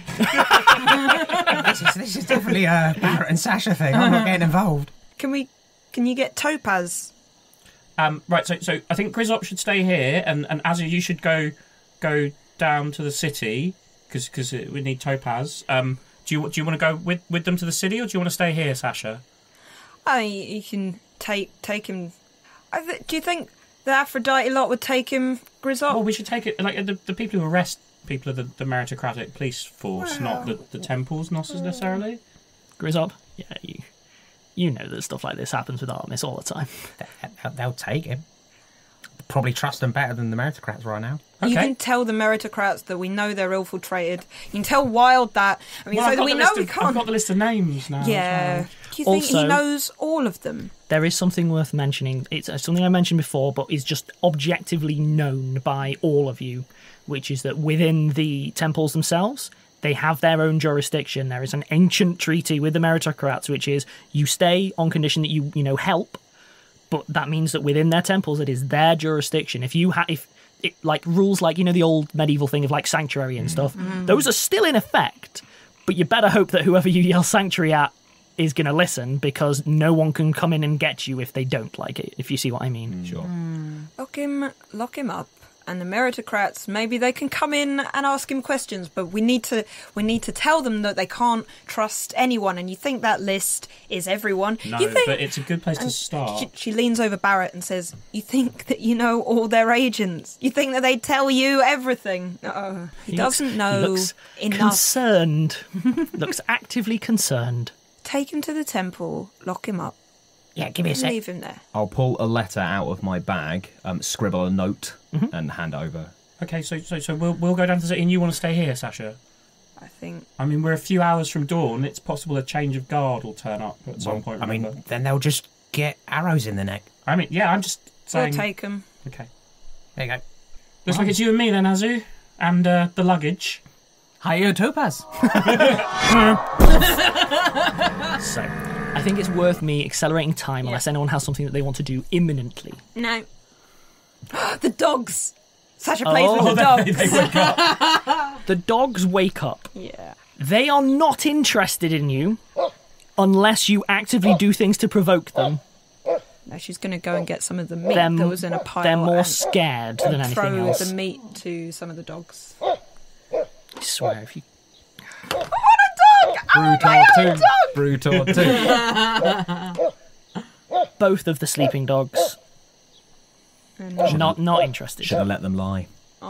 Speaker 5: this, is, this is definitely a Barrett and Sasha thing. I'm not getting involved.
Speaker 3: Can we, can you get Topaz?
Speaker 6: Um, right, so so I think Grizzop should stay here, and, and Azu, you should go go down to the city because because we need Topaz. Um, do you do you want to go with, with them to the city, or do you want to stay here, Sasha?
Speaker 3: I mean, you can take take him. I th- do you think the Aphrodite lot would take him, Grizzop?
Speaker 6: Well, we should take it like the, the people who arrest people are the, the meritocratic police force, not the, the temples necessarily.
Speaker 1: Grizzop, yeah, you you know that stuff like this happens with Artemis all the time.
Speaker 5: They'll, they'll take him. Probably trust them better than the meritocrats right now.
Speaker 3: You
Speaker 6: Okay.
Speaker 3: can tell the meritocrats that we know they're infiltrated. You can tell Wild that. I mean,
Speaker 6: Well,
Speaker 3: so
Speaker 6: I've
Speaker 3: that
Speaker 6: got
Speaker 3: we
Speaker 6: the
Speaker 3: know
Speaker 6: list
Speaker 3: we
Speaker 6: of-
Speaker 3: can't.
Speaker 6: I've got the list of names now. as
Speaker 3: Yeah.
Speaker 6: well.
Speaker 3: Do you think
Speaker 1: Also-
Speaker 3: he knows all of them?
Speaker 1: There is something worth mentioning. It's uh, something I mentioned before, but is just objectively known by all of you, which is that within the temples themselves, they have their own jurisdiction. There is an ancient treaty with the meritocrats, which is you stay on condition that you, you know, help, but that means that within their temples, it is their jurisdiction. If you have, if it, like rules like, you know, the old medieval thing of like sanctuary and stuff, those are still in effect, but you better hope that whoever you yell sanctuary at is going to listen, because no one can come in and get you if they don't like it, if you see what I mean.
Speaker 4: Sure.
Speaker 3: Lock him, lock him up. And the meritocrats, maybe they can come in and ask him questions, but we need to we need to tell them that they can't trust anyone. And you think that list is everyone?
Speaker 6: No,
Speaker 3: you think,
Speaker 6: but it's a good place to
Speaker 3: and
Speaker 6: start.
Speaker 3: She, she leans over Barrett and says, "You think that you know all their agents? You think that they tell you everything? No, he, doesn't
Speaker 1: looks,
Speaker 3: know
Speaker 1: he looks
Speaker 3: enough.
Speaker 1: concerned. Looks actively concerned.
Speaker 3: Take him to the temple, lock him up,
Speaker 5: Yeah, give me a sec.
Speaker 3: leave him there."
Speaker 4: I'll pull a letter out of my bag, um, scribble a note, and hand it over.
Speaker 6: Okay, so so so we'll we'll go down to the city, and you want to stay here, Sasha?
Speaker 3: I think.
Speaker 6: I mean, we're a few hours from dawn. It's possible a change of guard will turn up at some
Speaker 5: Well,
Speaker 6: point.
Speaker 5: I mean,
Speaker 6: remember?
Speaker 5: then they'll just get arrows in the neck.
Speaker 6: I mean, yeah, I'm just
Speaker 3: We'll
Speaker 6: saying.
Speaker 3: take him.
Speaker 6: Okay,
Speaker 5: There you go.
Speaker 6: looks like it's you and me then, Azu, and uh, the luggage.
Speaker 2: Hiya, Topaz.
Speaker 1: So, I think it's worth me accelerating time unless anyone has something that they want to do imminently.
Speaker 3: No. The dogs. Sasha plays
Speaker 1: Oh,
Speaker 3: with the
Speaker 6: they,
Speaker 3: dogs.
Speaker 6: they wake up.
Speaker 1: The dogs wake up.
Speaker 3: Yeah.
Speaker 1: They are not interested in you unless you actively do things to provoke them.
Speaker 3: No, she's going to go and get some of the meat
Speaker 1: They're,
Speaker 3: that was in a pile.
Speaker 1: they're more
Speaker 3: and
Speaker 1: scared than anything
Speaker 3: throw
Speaker 1: else.
Speaker 3: the meat to some of the dogs.
Speaker 1: I swear, if you
Speaker 5: Brutor two. Brutor two.
Speaker 1: both of the sleeping dogs not not interested.
Speaker 5: Should have let them lie.
Speaker 1: So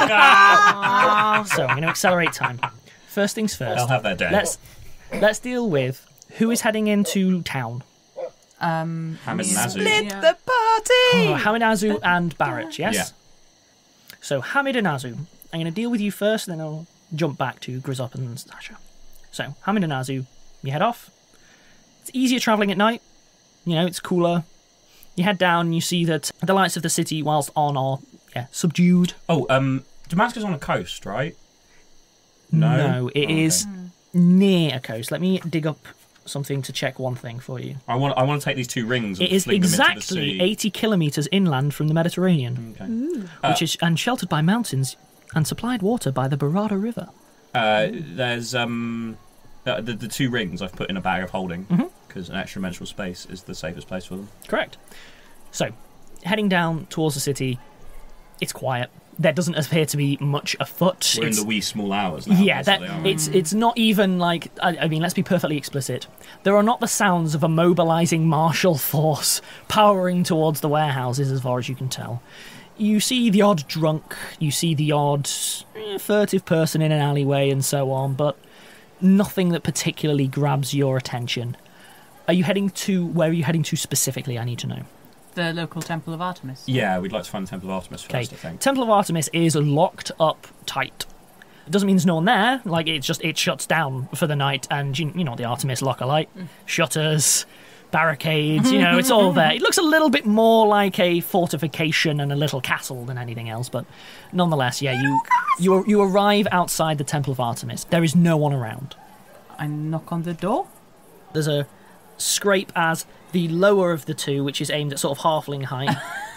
Speaker 1: I'm going to accelerate time. First things first.
Speaker 6: They'll have their day.
Speaker 1: Let's let's deal with who is heading into town.
Speaker 2: Um,
Speaker 6: Hamid and Azu.
Speaker 3: Split
Speaker 2: Yeah.
Speaker 3: the party!
Speaker 1: Oh, Hamid, Azu, and Barrett. Yes.
Speaker 6: Yeah.
Speaker 1: So Hamid and Azu. I'm going to deal with you first, then I'll jump back to Grizzop and Sasha. So Hamid and Azu, you head off. It's easier travelling at night. You know, it's cooler. You head down and you see that the lights of the city, whilst on, are yeah, subdued.
Speaker 6: Oh, um, Damascus is on a coast, right? No.
Speaker 1: No, it
Speaker 6: Oh,
Speaker 1: is
Speaker 6: okay.
Speaker 1: near a coast. Let me dig up something to check one thing for you.
Speaker 6: I want. I want to take these two rings. And
Speaker 1: It is
Speaker 6: fling them into the
Speaker 1: exactly
Speaker 6: sea.
Speaker 1: eighty kilometres inland from the Mediterranean,
Speaker 6: Okay.
Speaker 1: which is and sheltered by mountains and supplied water by the Barada River.
Speaker 6: Uh, there's um, uh, the the two rings I've put in a bag of holding because an extra menstrual space is the safest place for them.
Speaker 1: Correct. So, heading down towards the city, it's quiet. There doesn't appear to be much afoot.
Speaker 6: We're
Speaker 1: It's-
Speaker 6: in the wee small hours now.
Speaker 1: yeah, that,
Speaker 6: basically, aren't we?
Speaker 1: it's it's not even like I, I mean, let's be perfectly explicit. There are not the sounds of a mobilizing martial force powering towards the warehouses, as far as you can tell. You see the odd drunk, you see the odd eh, furtive person in an alleyway, and so on, but nothing that particularly grabs your attention. Are you heading to where are you heading to specifically? I need to know.
Speaker 2: the local Temple of Artemis.
Speaker 6: Yeah, we'd like to find the Temple of Artemis
Speaker 1: Okay,
Speaker 6: first. I think.
Speaker 1: Temple of Artemis is locked up tight. It doesn't mean there's no one there. Like it's just it shuts down for the night, and you, you know the Artemis locker light, shutters, barricades. You know it's all there. It looks a little bit more like a fortification and a little castle than anything else, but nonetheless, yeah, you you you arrive outside the Temple of Artemis. There is no one around.
Speaker 2: I knock on the door.
Speaker 1: There's a scrape as the lower of the two, which is aimed at sort of halfling height,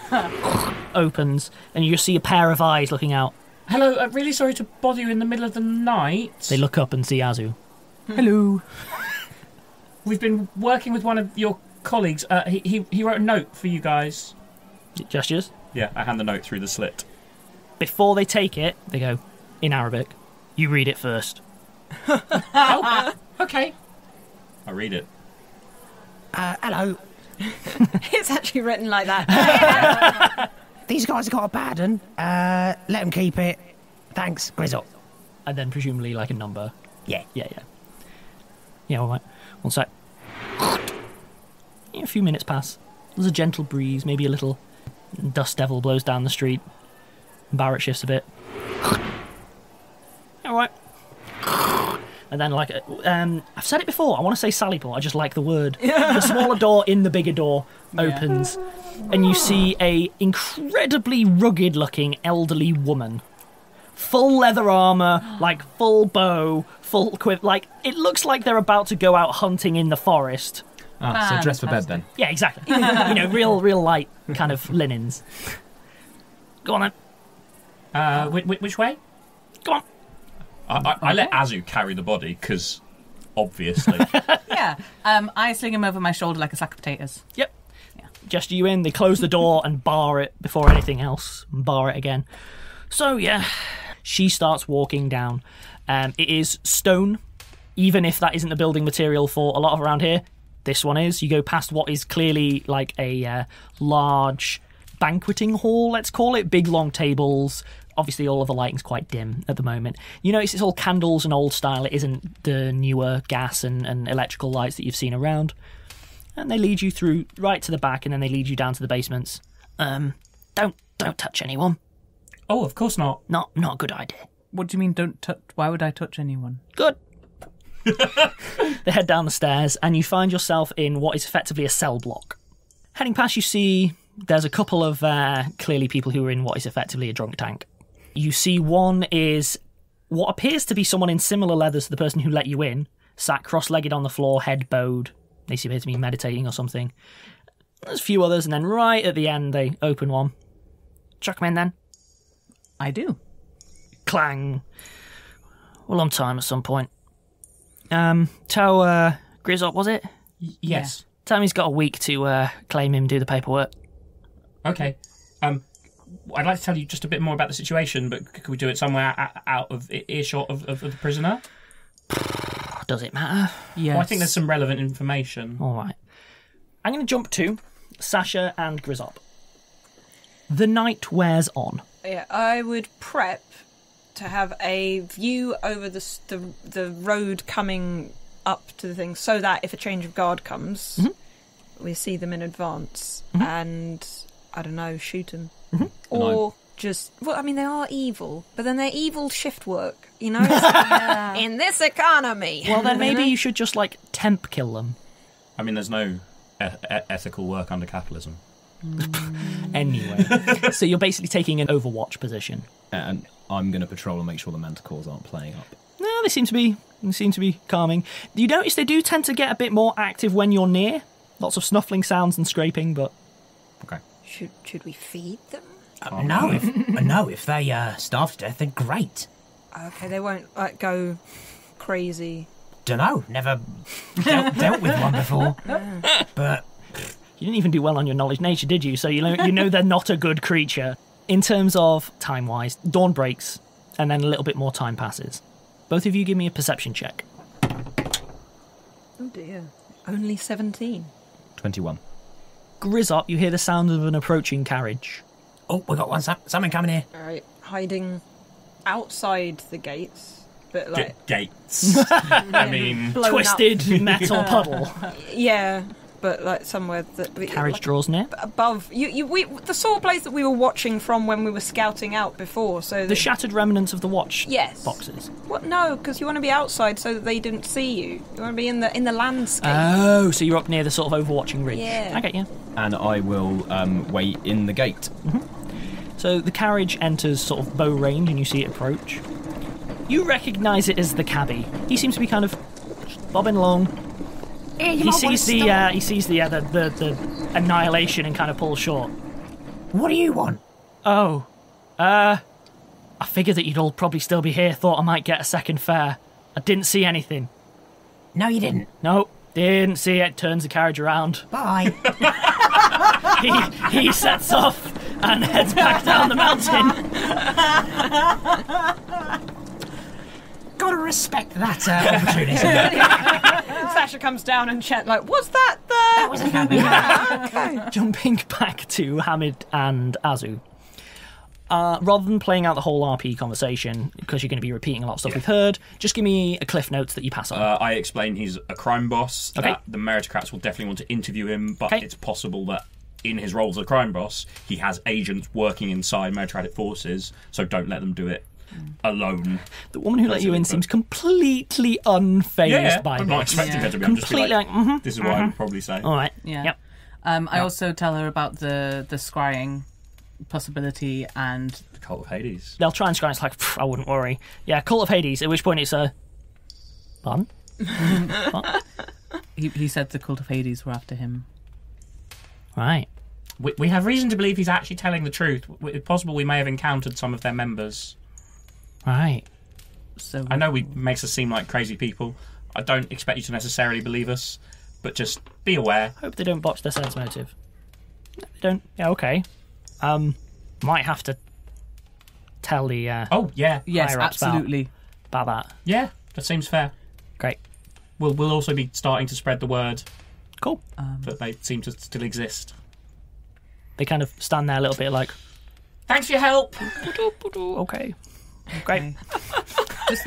Speaker 1: opens, and you just see a pair of eyes looking out.
Speaker 6: Hello, I'm really sorry to bother you in the middle of the night.
Speaker 1: They look up and see Azu. Hello.
Speaker 6: We've been working with one of your colleagues. Uh, he, he he wrote a note for you guys.
Speaker 1: Gestures.
Speaker 6: Yeah, I hand the note through the slit.
Speaker 1: Before they take it, they go, in Arabic, you read it first.
Speaker 6: Oh, okay. I read it.
Speaker 5: Uh, hello.
Speaker 3: It's actually written like that.
Speaker 5: These guys have got a bad one. Uh, let them keep it. Thanks, Grizzle.
Speaker 1: And then presumably like a number.
Speaker 5: Yeah.
Speaker 1: Yeah, yeah. Yeah, all right. One sec. Yeah, a few minutes pass. There's a gentle breeze, maybe a little dust devil blows down the street. Barrett shifts a bit. All right. And then, like, um, I've said it before, I want to say Sallyport, I just like the word. The smaller door in the bigger door opens, and you see a incredibly rugged-looking elderly woman. Full leather armour, like, full bow, full quiv... Like, it looks like they're about to go out hunting in the forest.
Speaker 5: Ah, so dress for bed then.
Speaker 1: Yeah, exactly. You know, real, real light kind of linens. Go on, then.
Speaker 6: Uh, which, which way?
Speaker 1: Go on.
Speaker 6: I, I, I let Azu carry the body because, obviously.
Speaker 2: Yeah. Um, I sling him over my shoulder like a sack of potatoes.
Speaker 1: Yep. Gesture you in, they close the door and bar it before anything else. And bar it again. So, yeah, she starts walking down. Um, it is stone, even if that isn't the building material for a lot of around here. This one is. You go past what is clearly like a uh, large banqueting hall, let's call it. Big, long tables. Obviously, all of the lighting's quite dim at the moment. You notice it's all candles and old style. It isn't the newer gas and, and electrical lights that you've seen around. And they lead you through right to the back, and then they lead you down to the basements. Um, don't don't touch anyone.
Speaker 6: Oh, of course not.
Speaker 1: Not not a good idea.
Speaker 2: What do you mean, don't touch? Why would I touch anyone?
Speaker 1: Good. They head down the stairs, and you find yourself in what is effectively a cell block. Heading past, you see there's a couple of uh, clearly people who are in what is effectively a drunk tank. You see one is what appears to be someone in similar leathers to the person who let you in, sat cross-legged on the floor, head bowed. They appear to be meditating or something. There's a few others, and then right at the end, they open one. Chuck 'em in, then.
Speaker 2: I do.
Speaker 1: Clang. Well, on time at some point. Um, tell uh, Grizzop, was it?
Speaker 6: Y- yes.
Speaker 1: Tell him he's got a week to uh, claim him, do the paperwork.
Speaker 6: Okay. Um, I'd like to tell you just a bit more about the situation, but c- could we do it somewhere a- out of e- earshot of, of, of the prisoner?
Speaker 1: Does it matter?
Speaker 2: Yes.
Speaker 6: Well, I think there's some relevant information.
Speaker 1: All right. I'm going to jump to Sasha and Grizzop. The night wears on.
Speaker 3: Yeah, I would prep to have a view over the s- the, the road coming up to the thing, so that if a change of guard comes,
Speaker 1: Mm-hmm.
Speaker 3: we see them in advance,
Speaker 1: Mhm.
Speaker 3: and I don't know, shoot them,
Speaker 1: Mhm.
Speaker 3: or just well, I mean, they are evil, but then they're evil shift work, you know. It's- in this economy.
Speaker 1: Well, then maybe you should just, like, temp kill them.
Speaker 6: I mean, there's no e- e- ethical work under capitalism.
Speaker 1: Anyway. So you're basically taking an Overwatch position.
Speaker 4: And I'm going to patrol and make sure the manticores aren't playing up.
Speaker 1: No, they seem to be they seem to be calming. You notice they do tend to get a bit more active when you're near. Lots of snuffling sounds and scraping, but
Speaker 4: Okay.
Speaker 3: Should should we feed them?
Speaker 5: Uh, no, if uh, no, if they uh, starve to death, then great.
Speaker 3: Okay, they won't like go crazy.
Speaker 5: Dunno, never dealt, dealt with one before. But
Speaker 1: you didn't even do well on your knowledge nature, did you? So you know you know they're not a good creature. In terms of time-wise, dawn breaks, and then a little bit more time passes. Both of you give me a perception check.
Speaker 3: Oh dear, only seventeen.
Speaker 4: twenty-one.
Speaker 1: Grizzop, you hear the sound of an approaching carriage.
Speaker 5: oh, we got one. Some, something coming here.
Speaker 3: All right, hiding outside the gates, but
Speaker 6: G-
Speaker 3: like
Speaker 6: gates. I mean,
Speaker 3: blown up.
Speaker 1: Twisted metal puddle.
Speaker 3: Yeah, but like somewhere that we,
Speaker 1: Carriage
Speaker 3: like,
Speaker 1: draws near.
Speaker 3: above you. You we the sort of place that we were watching from when we were scouting out before. So
Speaker 1: The
Speaker 3: that-
Speaker 1: shattered remnants of the watch
Speaker 3: Yes.
Speaker 1: boxes.
Speaker 3: What? No, because you want to be outside so that they didn't see you. You want to be in the in the landscape.
Speaker 1: Oh, so you're up near the sort of overwatching ridge.
Speaker 3: Yeah.
Speaker 1: I get you.
Speaker 4: And I will um, wait in the gate.
Speaker 1: So the carriage enters sort of bow range and you see it approach. You recognise it as the cabbie. He seems to be kind of bobbing along. He sees the uh, he sees the, uh, the the the annihilation and kind of pulls short.
Speaker 5: What do you want?
Speaker 1: Oh, uh, I figured that you'd all probably still be here. Thought I might get a second fare. I didn't see anything.
Speaker 5: No, you didn't.
Speaker 1: No, didn't see it. Turns the carriage around.
Speaker 5: Bye.
Speaker 1: He he sets off and heads back down the mountain.
Speaker 5: Gotta respect that uh, opportunity.
Speaker 3: Sasha comes down and Chet like, what's that? The
Speaker 5: That was a cabin.
Speaker 3: okay.
Speaker 1: Jumping back to Hamid and Azu. Uh, rather than playing out the whole R P conversation, because you're going to be repeating a lot of stuff we've heard, just give me a cliff notes that you pass on.
Speaker 6: Uh, I explain he's a crime boss,
Speaker 1: Okay.
Speaker 6: that the meritocrats will definitely want to interview him, but
Speaker 1: Okay.
Speaker 6: it's possible that in his role as a crime boss, he has agents working inside meritocratic forces, so don't let them do it alone.
Speaker 1: the woman who let you in
Speaker 6: Basically,
Speaker 1: seems completely unfazed
Speaker 6: Yeah,
Speaker 1: by
Speaker 6: I'm
Speaker 1: this.
Speaker 6: not expecting
Speaker 2: Yeah.
Speaker 6: her to be. I'm just be
Speaker 1: Completely
Speaker 6: like,
Speaker 1: like, mm-hmm.
Speaker 6: this is what I would probably say.
Speaker 1: All right.
Speaker 2: Yeah.
Speaker 1: Yep.
Speaker 2: Um, I also tell her about the the scrying possibility and
Speaker 6: The Cult of Hades.
Speaker 1: They'll try and scry. It's like, "Pff, I wouldn't worry. Yeah, Cult of Hades, at which point it's a... Pardon?
Speaker 2: he, he said the cult of Hades were after him.
Speaker 1: Right.
Speaker 6: We, we have reason to believe he's actually telling the truth. W- It's possible we may have encountered some of their members.
Speaker 1: Right.
Speaker 2: So
Speaker 6: I know we makes us seem like crazy people. I don't expect you to necessarily believe us, but just be aware.
Speaker 1: Hope they don't botch their sense motive. No, they don't. Yeah, okay. Um, might have to tell the uh,
Speaker 6: Oh yeah,
Speaker 2: yes,
Speaker 1: higher ups about-
Speaker 2: absolutely.
Speaker 1: about that.
Speaker 6: yeah, that seems fair.
Speaker 1: Great.
Speaker 6: We'll we'll also be starting to spread the word
Speaker 1: Cool.
Speaker 6: that they seem to still exist.
Speaker 1: They kind of stand there a little bit like,
Speaker 6: Thanks for your help.
Speaker 1: okay. Great.
Speaker 2: Okay.
Speaker 3: That's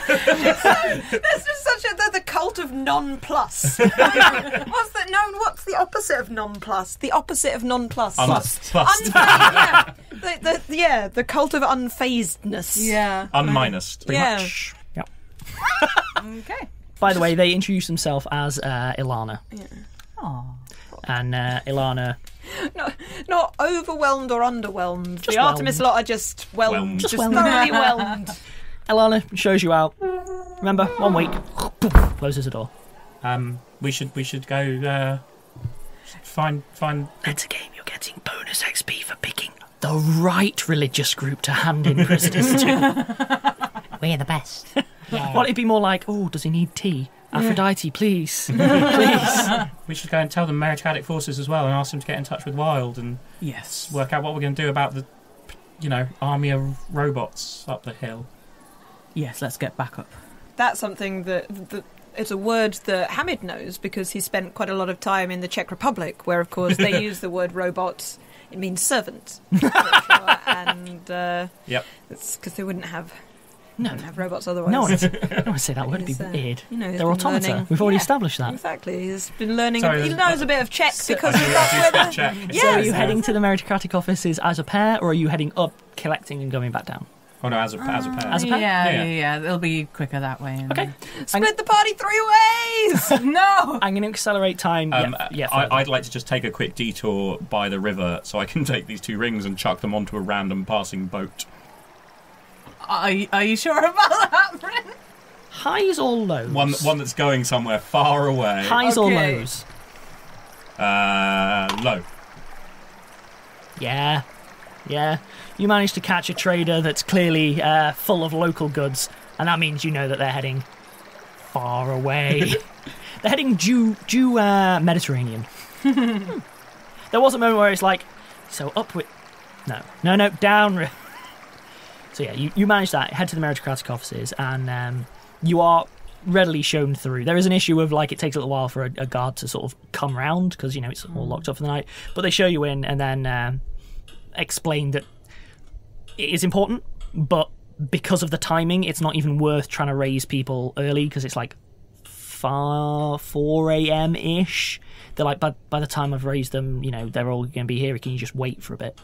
Speaker 3: just such a the, the cult of non-plus. what's that known? What's the opposite of non-plus? The opposite of non-plus.
Speaker 6: Plus, plus,
Speaker 3: Unfazed, yeah. The, the, yeah, the cult of unfazedness.
Speaker 2: Yeah.
Speaker 6: unminused.
Speaker 3: Yeah.
Speaker 1: Yep.
Speaker 3: Okay.
Speaker 1: By the way, they introduce themselves as uh, Ilana.
Speaker 2: Aw.
Speaker 1: And uh, Ilana...
Speaker 3: Not, not overwhelmed or underwhelmed.
Speaker 1: Just
Speaker 3: the Artemis
Speaker 1: whelmed.
Speaker 3: lot are just whelmed.
Speaker 6: Whelmed.
Speaker 3: Just,
Speaker 1: Just whelmed.
Speaker 3: thoroughly whelmed.
Speaker 1: Ilana shows you out. Remember, one week. Closes the door.
Speaker 6: Um, we should we should go uh, find find.
Speaker 1: Metagame, you're getting bonus X P for picking the right religious group to hand in prisoners to.
Speaker 5: We're the best.
Speaker 1: Well, it'd be more like, oh, does he need tea? Aphrodite, please. Please.
Speaker 6: We should go and tell the meritocratic forces as well and ask them to get in touch with Wild and
Speaker 2: Yes.
Speaker 6: work out what we're going to do about the, you know, army of robots up the hill.
Speaker 2: Yes, let's get back up.
Speaker 3: That's something that, that it's a word that Hamid knows because he spent quite a lot of time in the Czech Republic, where of course they use the word robot. It means servant, and uh,
Speaker 6: Yep.
Speaker 3: it's because they wouldn't have
Speaker 1: No,
Speaker 3: wouldn't have robots otherwise.
Speaker 1: no one would, no one would say that word. It'd
Speaker 3: He's,
Speaker 1: be
Speaker 3: uh,
Speaker 1: weird.
Speaker 3: You know, he's
Speaker 1: They're
Speaker 3: been
Speaker 1: automata.
Speaker 3: learning-
Speaker 1: We've already
Speaker 3: Yeah,
Speaker 1: established that.
Speaker 3: Exactly, he's been learning.
Speaker 6: Sorry,
Speaker 3: he
Speaker 6: there's-
Speaker 3: knows a bit of Czech because
Speaker 6: I
Speaker 3: he's
Speaker 6: do-
Speaker 3: that's
Speaker 6: I do
Speaker 3: where
Speaker 6: speak
Speaker 3: the,
Speaker 6: Czech.
Speaker 3: Yes.
Speaker 1: So are you
Speaker 3: Yeah.
Speaker 1: heading to the meritocratic offices as a pair, or are you heading up, collecting and going back down?
Speaker 6: Oh no, as a as a pair.
Speaker 1: As a pair?
Speaker 2: Yeah,
Speaker 6: Yeah.
Speaker 2: yeah, yeah. It'll be quicker that way. and-
Speaker 1: Okay.
Speaker 3: split the party three ways.
Speaker 2: No!
Speaker 1: I'm going to accelerate time.
Speaker 6: Um,
Speaker 1: yeah, yeah
Speaker 6: I,
Speaker 1: further.
Speaker 6: I'd like to just take a quick detour by the river so I can take these two rings and chuck them onto a random passing boat.
Speaker 2: Are, you- are you sure about that, Bryn?
Speaker 1: Highs or lows?
Speaker 6: One one that's going somewhere far away.
Speaker 1: Highs or
Speaker 2: Okay.
Speaker 1: lows?
Speaker 6: Uh, low.
Speaker 1: Yeah. Yeah. You managed to catch a trader that's clearly uh, full of local goods, and that means you know that they're heading far away. They're heading due, due uh, Mediterranean. There was a moment where it's like, so up with... No. No, no, down... ri- So yeah, you, you manage that, head to the meritocratic offices, and um, you are readily shown through. There is an issue of, like, it takes a little while for a, a guard to sort of come round, because, you know, it's all locked up for the night, but they show you in, and then um, explain that it is important, but because of the timing, it's not even worth trying to raise people early, because it's like far four a.m. ish. They're like, by, by the time I've raised them, you know, they're all going to be here. Can you just wait for a bit?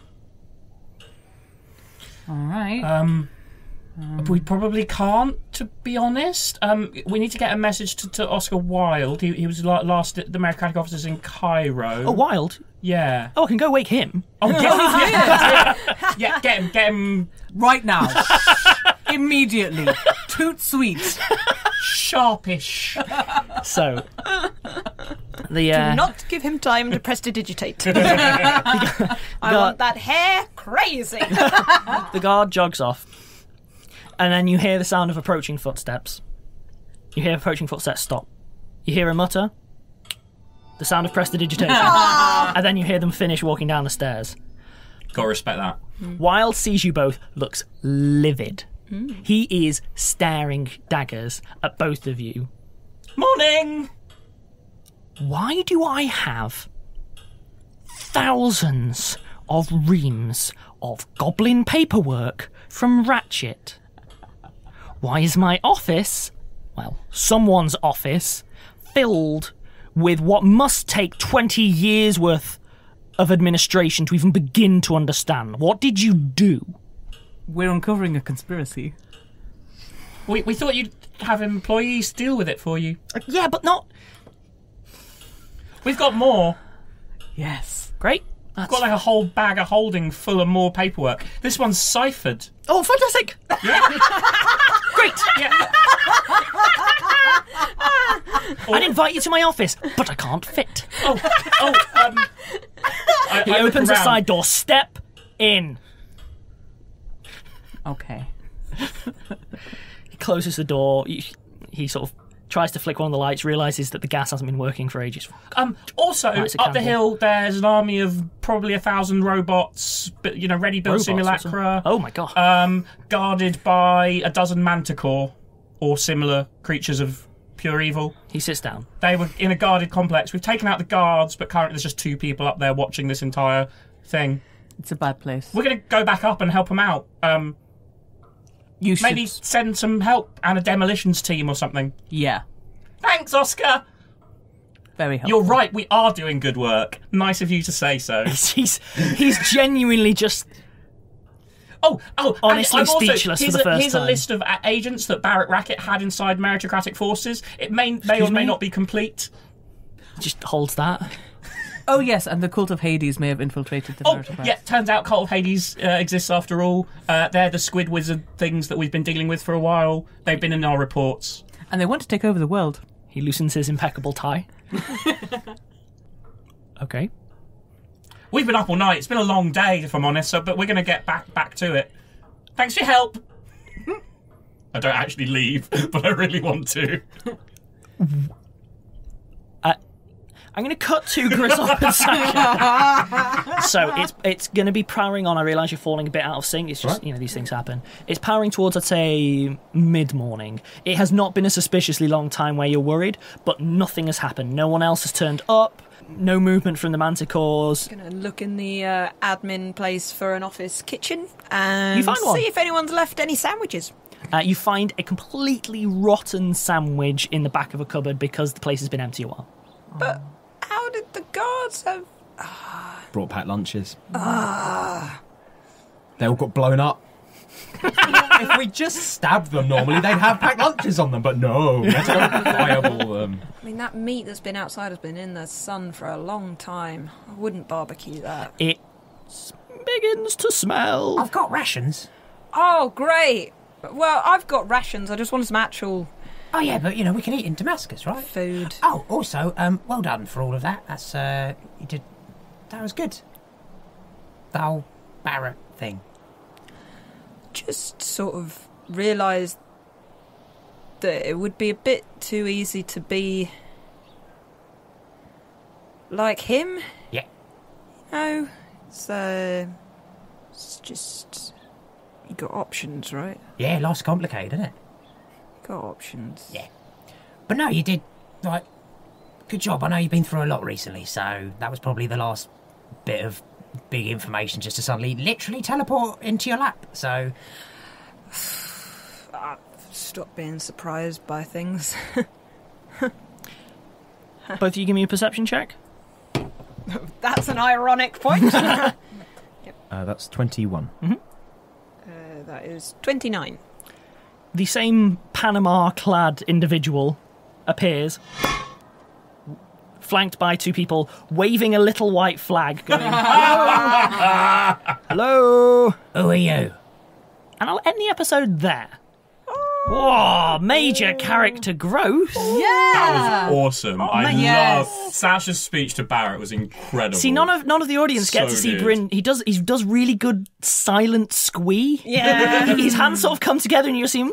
Speaker 2: All right.
Speaker 6: Um, we probably can't, to be honest. Um, we need to get a message to, to Oscar Wilde. He, he was la- last at the meritocratic officers in Cairo.
Speaker 1: Oh, Wild?
Speaker 6: Yeah.
Speaker 1: Oh, I can go wake him.
Speaker 6: Oh, get, yeah, yeah, yeah, get him, get him
Speaker 2: right now. Immediately. Toot sweet.
Speaker 6: sharpish.
Speaker 1: So, the
Speaker 3: Do
Speaker 1: uh,
Speaker 3: not give him time to prestidigitate. I want that hair crazy.
Speaker 1: the guard jogs off, and then you hear the sound of approaching footsteps. You hear approaching footsteps stop. You hear a mutter, the sound of prestidigitation, and then you hear them finish walking down the stairs.
Speaker 6: Gotta respect that.
Speaker 1: Wild sees you both, looks livid. He is staring daggers at both of you.
Speaker 6: Morning!
Speaker 1: Why do I have thousands of reams of goblin paperwork from Ratchet? Why is my office, well, someone's office, filled with what must take twenty years worth of administration to even begin to understand? What did you do?
Speaker 2: We're uncovering a conspiracy.
Speaker 6: We, we thought you'd have employees deal with it for you.
Speaker 1: Yeah, but not...
Speaker 6: We've got more.
Speaker 2: Yes.
Speaker 1: Great.
Speaker 6: We've
Speaker 1: That's...
Speaker 6: got like a whole bag of holding full of more paperwork. This one's ciphered.
Speaker 1: Oh, fantastic! Great!
Speaker 6: Yeah.
Speaker 1: I'd invite you to my office, but I can't fit.
Speaker 6: Oh, oh, um... I,
Speaker 1: He
Speaker 6: I look
Speaker 1: opens a
Speaker 6: around.
Speaker 1: side door. Step in.
Speaker 2: Okay.
Speaker 1: He closes the door. He, he sort of tries to flick one of the lights, realises that the gas hasn't been working for ages.
Speaker 6: Um, also,
Speaker 1: Lights a
Speaker 6: up the
Speaker 1: candle.
Speaker 6: hill, there's an army of probably a thousand robots, but you know, ready-built
Speaker 1: Robots, what's
Speaker 6: simulacra.
Speaker 1: Oh my god.
Speaker 6: Um, guarded by a dozen manticore or similar creatures of pure evil.
Speaker 1: He sits down.
Speaker 6: They were in a guarded complex. We've taken out the guards, but currently there's just two people up there watching this entire thing.
Speaker 2: It's a bad place.
Speaker 6: We're going to go back up and help them out. Um,
Speaker 2: You should.
Speaker 6: maybe send some help and a demolitions team or something.
Speaker 2: Yeah.
Speaker 6: Thanks, Oscar.
Speaker 2: Very helpful.
Speaker 6: You're right. We are doing good work. Nice of you to say so.
Speaker 1: He's he's genuinely just
Speaker 6: Oh, oh! and
Speaker 1: Honestly
Speaker 6: I'm also-
Speaker 1: speechless for
Speaker 6: here's
Speaker 1: the
Speaker 6: a,
Speaker 1: first
Speaker 6: Here's
Speaker 1: time.
Speaker 6: a list of a- agents that Barrett Racket had inside meritocratic forces. It may, may or
Speaker 1: Excuse
Speaker 6: may
Speaker 1: me?
Speaker 6: not be complete.
Speaker 1: just holds that.
Speaker 2: Oh, yes, and the Cult of Hades may have infiltrated the
Speaker 6: Oh,
Speaker 2: meritocrats.
Speaker 6: yeah. Turns out Cult of Hades uh, exists after all. Uh, they're the squid wizard things that we've been dealing with for a while. They've been in our reports.
Speaker 2: And they want to take over the world.
Speaker 1: He loosens his impeccable tie. Okay.
Speaker 6: We've been up all night. It's been a long day, if I'm honest. So, but we're going to get back back to it. Thanks for your help. I don't actually leave, but I really want to.
Speaker 1: Uh, I'm going to cut to Grizzle and Sasha. So it's it's going to be powering on. I realise you're falling a bit out of sync. It's just,
Speaker 5: Right.
Speaker 1: you know, these things happen. It's powering towards, I'd say, mid-morning. It has not been a suspiciously long time where you're worried, but nothing has happened. No one else has turned up. No movement from the Manticores.
Speaker 3: Gonna look in the uh, admin place for an office kitchen and
Speaker 1: You find one.
Speaker 3: see if anyone's left any sandwiches.
Speaker 1: Uh, you find a completely rotten sandwich in the back of a cupboard because the place has been empty a while.
Speaker 3: But how did the guards have...
Speaker 5: Brought packed lunches. Ah. They all got blown up. If we just stabbed them normally, they'd have packed lunches on them, but no, we had to go fireball them.
Speaker 3: I mean, that meat that's been outside has been in the sun for a long time. I wouldn't barbecue that.
Speaker 1: It begins to smell.
Speaker 5: I've got rations.
Speaker 3: Oh, great. Well, I've got rations. I just wanted some actual
Speaker 5: Oh yeah, but you know we can eat in Damascus, right?
Speaker 3: food.
Speaker 5: Oh, also, um, well done for all of that. That's uh, you did. That was good. The whole Barrett thing.
Speaker 3: Just sort of realised that it would be a bit too easy to be like him.
Speaker 5: Yeah.
Speaker 3: No, it's uh, it's just you got options, right?
Speaker 5: Yeah, life's complicated, isn't it?
Speaker 3: Got options.
Speaker 5: Yeah. But no, you did, like, good job. I know you've been through a lot recently, so that was probably the last bit of big information just to suddenly literally teleport into your lap. So,
Speaker 3: Stop being surprised by things.
Speaker 1: Both of you give me a perception check.
Speaker 3: That's an ironic point. uh,
Speaker 4: Uh, that's twenty-one.
Speaker 3: that is twenty-nine.
Speaker 1: The same Panama-clad individual appears, flanked by two people waving a little white flag, going, "Hello, hello."
Speaker 5: who are you?
Speaker 1: And I'll end the episode there. Whoa, major character growth.
Speaker 2: Yeah.
Speaker 6: Awesome. I
Speaker 2: yes.
Speaker 6: love Sasha's speech to Barrett was incredible.
Speaker 1: See, none of none of the audience get
Speaker 6: So
Speaker 1: to see
Speaker 6: good.
Speaker 1: Bryn. He does he does really good silent squee.
Speaker 3: Yeah.
Speaker 1: His hands sort of come together, and you see him.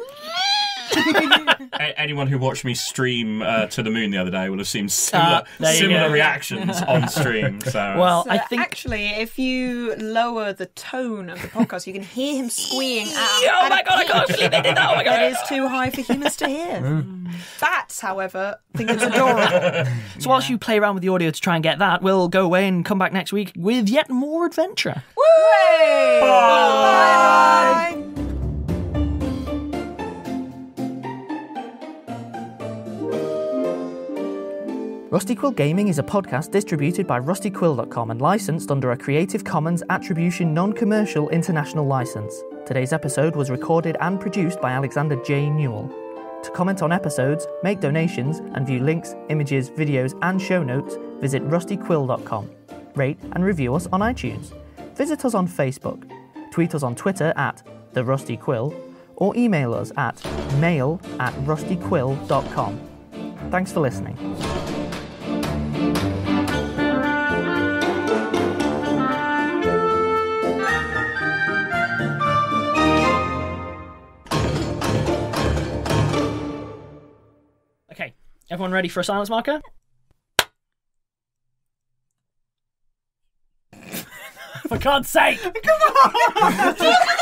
Speaker 6: A- anyone who watched me stream uh, to the moon the other day will have seen similar,
Speaker 1: Ah, there you
Speaker 6: similar
Speaker 1: go.
Speaker 6: reactions on stream. So
Speaker 1: Well,
Speaker 3: So
Speaker 1: I think.
Speaker 3: actually, if you lower the tone of the podcast, you can hear him squeeing out.
Speaker 1: Oh my god! I can't believe they did that! Oh my god!
Speaker 3: It is too high for humans to hear. Bats, however, think it's adorable.
Speaker 1: So whilst you play around with the audio to try and get that, we'll go away and come back next week with yet more adventure.
Speaker 3: Woo! Bye. Bye.
Speaker 1: Rusty Quill Gaming is a podcast distributed by rusty quill dot com and licensed under a Creative Commons Attribution Non-Commercial International License. Today's episode was recorded and produced by Alexander J. Newell. To comment on episodes, make donations, and view links, images, videos, and show notes, visit rusty quill dot com. Rate and review us on iTunes. Visit us on Facebook. Tweet us on Twitter at The Rusty Quill, or email us at mail at rusty quill dot com. Thanks for listening. Okay, everyone ready for a silence marker? For God's sake!
Speaker 6: You can't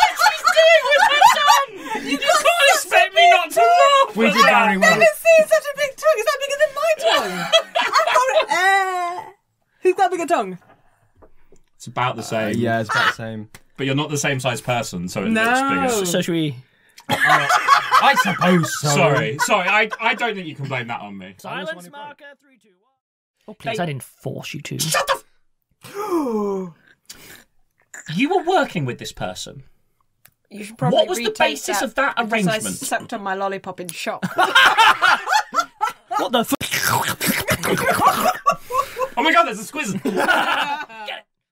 Speaker 6: expect me not to laugh.
Speaker 5: We did very well.
Speaker 2: seen such a big tongue. Is that bigger than my tongue? I've got uh, who's got a bigger tongue?
Speaker 6: It's about the same.
Speaker 4: Yeah, it's about the same.
Speaker 6: But you're not the same size person, so it
Speaker 2: No.
Speaker 6: looks bigger.
Speaker 1: So should we...
Speaker 5: I suppose so.
Speaker 6: Sorry, sorry. I, I don't think you can blame that on me.
Speaker 1: Silence marker, three, two, one. Oh, please, I didn't force you to.
Speaker 6: You were working with this person.
Speaker 3: You should probably
Speaker 6: What was the
Speaker 3: retake
Speaker 6: basis of that
Speaker 3: because
Speaker 6: arrangement?
Speaker 3: I sucked on my lollipop in shock.
Speaker 1: What the f...
Speaker 6: Oh my god, there's a squiz.
Speaker 1: Get it.